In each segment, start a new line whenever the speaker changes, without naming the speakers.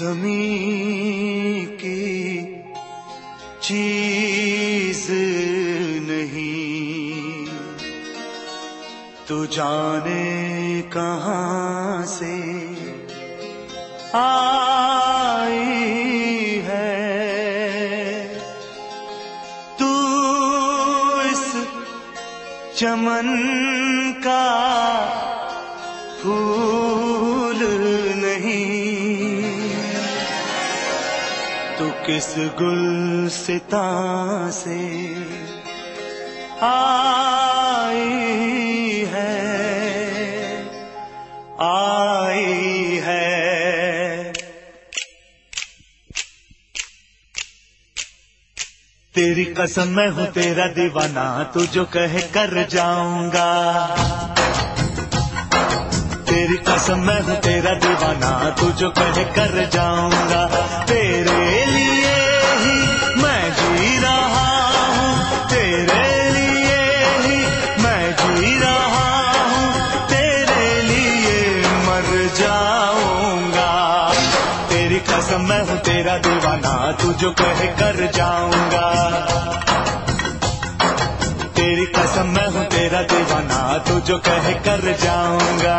ज़मीं की चीज नहीं, तू जाने कहां से आई है। तू इस चमन का फूल नहीं, तू किस गुलसिता से आई है, आई है। तेरी कसम मैं हूँ तेरा दीवाना, तू जो कहे कर जाऊंगा। तेरी कसम मैं हूँ तेरा दीवाना, तू जो कहे कर जाऊंगा। तेरे लिए ही मैं जी रहा हूँ, तेरे लिए ही मैं जी रहा हूँ, तेरे लिए मर जाऊंगा। तेरी कसम मैं हूँ तेरा दीवाना, तू जो कहे कर जाऊंगा। तेरी कसम मैं हूँ तेरा दीवाना, तू जो कहे कर जाऊंगा।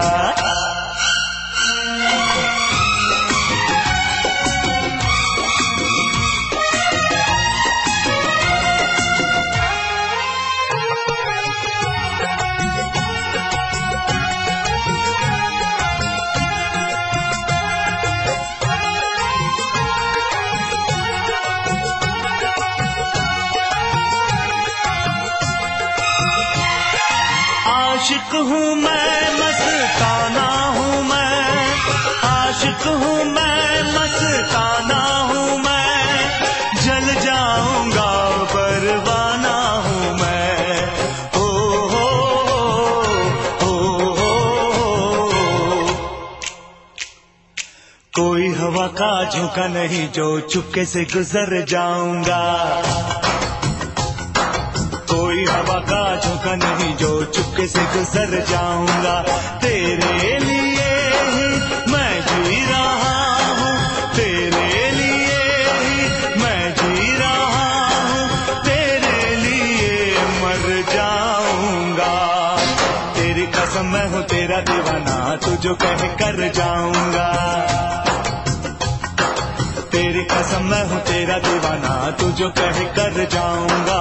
आशिक हूँ मैं, मस्ताना हूँ मैं, आशिक हूँ मैं, मस्ताना हूँ मैं, जल जाऊंगा परवाना हूँ मैं। ओ हो हो, कोई हवा का झोंका नहीं जो चुपके से गुजर जाऊंगा। कोई हवा का झोंका नहीं जो चुपके से गुजर जाऊंगा। तेरे लिए ही मैं जी रहा हूँ, तेरे लिए ही मैं जी रहा हूँ, तेरे लिए मर जाऊंगा। तेरी कसम मैं हूँ तेरा दीवाना, तू जो कहे कर जाऊंगा। तेरी कसम मैं हूँ तेरा दीवाना, तू जो कहे कर जाऊंगा।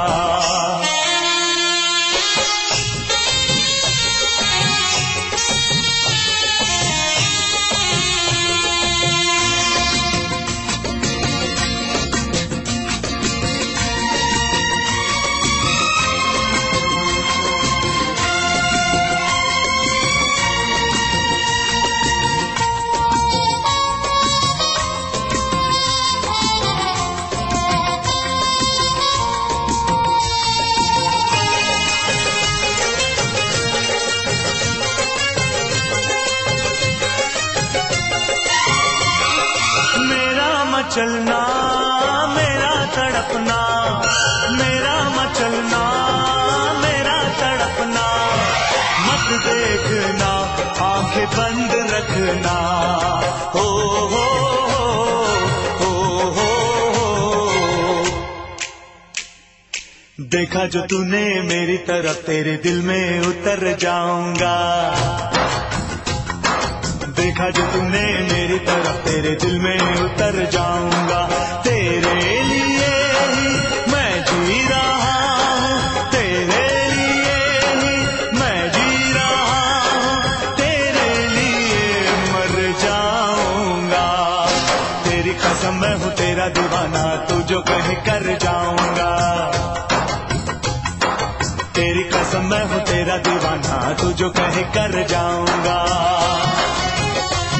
चलना मेरा तड़पना, मेरा मचलना मेरा तड़पना, मत देखना आंखें बंद रखना। हो हो हो हो, देखा जो तूने मेरी तरफ, तेरे दिल में उतर जाऊंगा। देखा जो तूने मेरी तरफ, तेरे दिल में उतर जाऊंगा। तेरे लिए ही मैं जी रहा हूँ, तेरे लिए ही मैं जी रहा हूँ, तेरे लिए मर जाऊंगा। तेरी कसम मैं हूँ तेरा दीवाना, तू जो कहे कर जाऊंगा। तेरी कसम मैं हूँ तेरा दीवाना, तू जो कहे कर जाऊंगा।